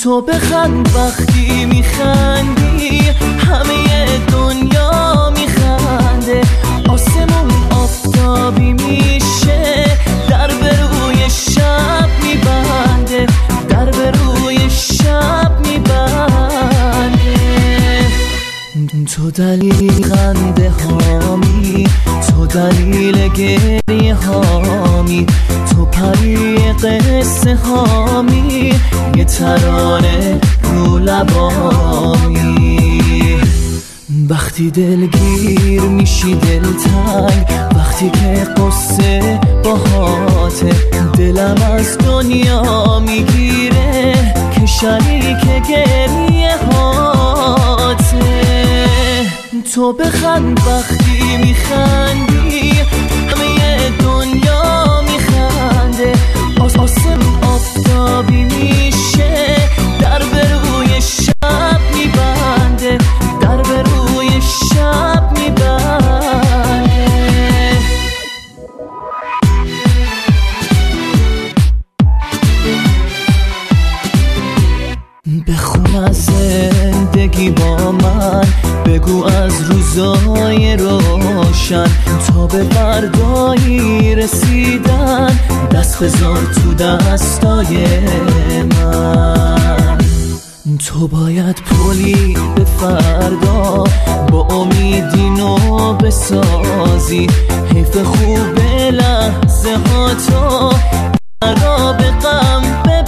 تو بخند وقتی میخندی همه دنیا میخنده. آسمون آفتابی میشه در به روی شب میبنده، در به روی شب میبنده. تو دلیل خنده هامی، تو دلیل گریه هامی، تو پری قصه هامی، یه ترانه رو لبامی. وقتی دلگیر میشی دلتنگ، وقتی که قصه باهاته، دلم از دنیا میگیره که شریک گریه هاته. تو بخند وقتی میخندی همه دنیا میخنده. آسمون آفتابی میشه در به روی شب میبنده، در به روی شب میبنده. بخون از زندگی با من، بگو از روزای روشن تا به فردایی رسیدن، دست بذار تو دستای من. تو باید پلی به فردا با امیدی نو بسازی، حیف خوب لحظه ها تو را به غم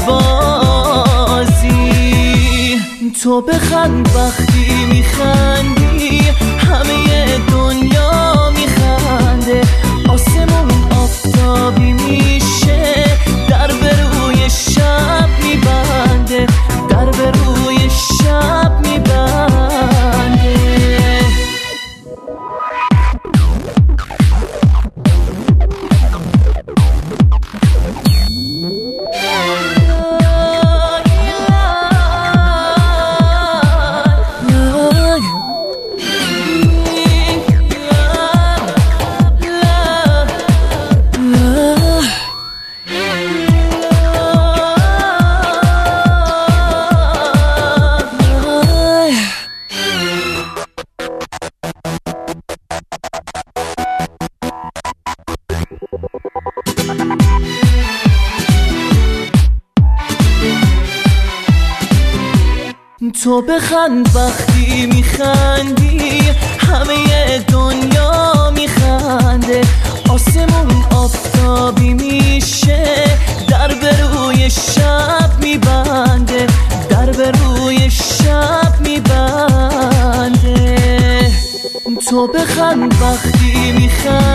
ببازی. تو بخند وقتی میخندی همه دنیا میخنده. آسمون آفتابی میشه در به روی شب میبنده، در به روی شب میبنده. تو بخند وقتی میخندی همه دنیا میخنده. آسمون آفتابی میشه در به روی شب میبنده، در به روی شب میبنده. تو بخند وقتی میخندی